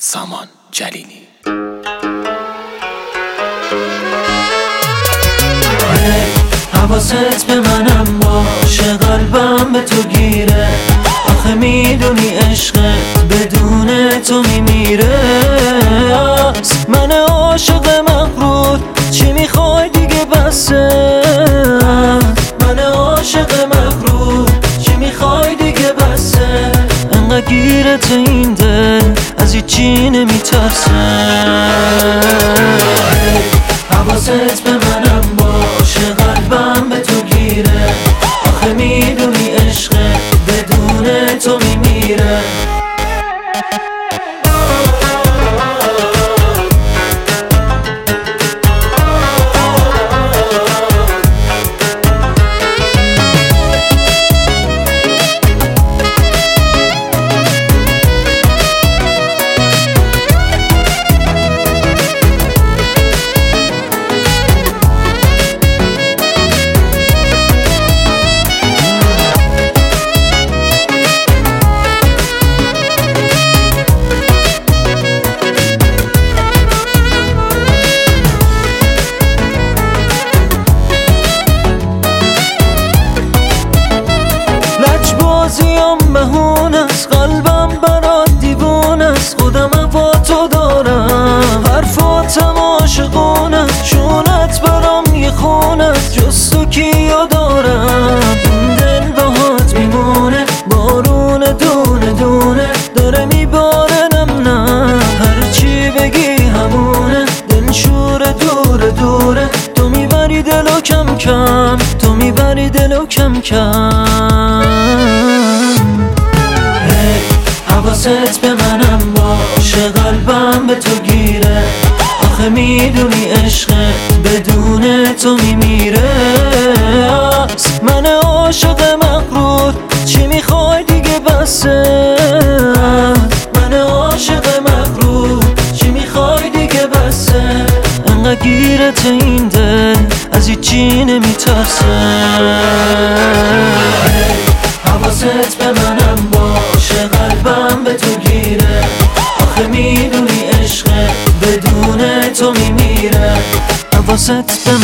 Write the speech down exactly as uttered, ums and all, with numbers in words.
سامان جلیلی. حواست به منم باشه، قلبم به تو گیره. آخه میدونی عشقت بدون تو میمیره. من عاشق مغرور، چی میخوای دیگه بسه. من عاشق مغرور، چی میخوای دیگه بسه. انقدر گیرت این دل از هیچی نمیترسه. حواست به منم باشه، قلبم به تو گیره. آخه میدونی عشقت بدون تو میمیره. بازیم مهون است، قلبم برات دیوون است. خودم با تو دارم، حرفاتم عاشقون است. شونت برام یه خون است، جز تو کیو دارم. این دل باهات میمونه، بارون دونه دونه داره میباره. نم نه هرچی بگی همونه، دل شور دوره دوره. تو میبری دلو کم کم، تو میبری دلو کم کم. حواست به منم باشه، قلبم به تو گیره. آخه میدونی عشقت بدون تو میمیره. من عاشق مغرور، چی میخوای دیگه بسه. من عاشق مغرور، چی میخوای دیگه بسه. انقدر گیرت این دل از هیچی نمیترسه. حواست به منم باشه، قلبم به تو گیره. آخه میدونی عشقت بدون تو میمیره. حواست به